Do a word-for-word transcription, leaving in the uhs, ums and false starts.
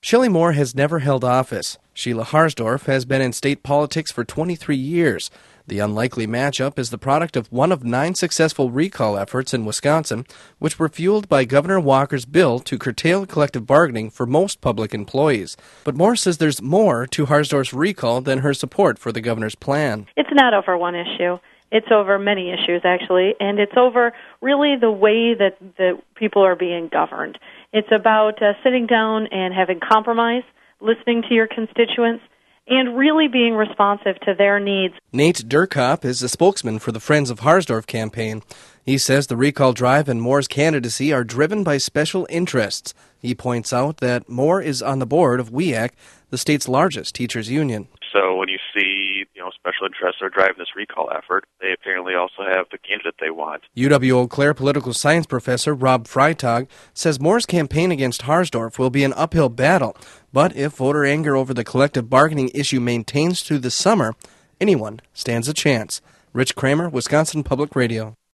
Shelley Moore has never held office. Sheila Harsdorf has been in state politics for twenty-three years. The unlikely matchup is the product of one of nine successful recall efforts in Wisconsin, which were fueled by Governor Walker's bill to curtail collective bargaining for most public employees. But Moore says there's more to Harsdorf's recall than her support for the governor's plan. It's not over one issue. It's over many issues, actually, and it's over really the way that the people are being governed. It's about uh, sitting down and having compromise, listening to your constituents, and really being responsive to their needs. Nate Durkop is the spokesman for the Friends of Harsdorf campaign. He says the recall drive and Moore's candidacy are driven by special interests. He points out that Moore is on the board of W E A C, the state's largest teachers union. So when you see, you know, special interests are driving this recall effort, they apparently also have the candidate they want. U W-Eau Claire political science professor Rob Freitag says Moore's campaign against Harsdorf will be an uphill battle, but if voter anger over the collective bargaining issue maintains through the summer, anyone stands a chance. Rich Kramer, Wisconsin Public Radio.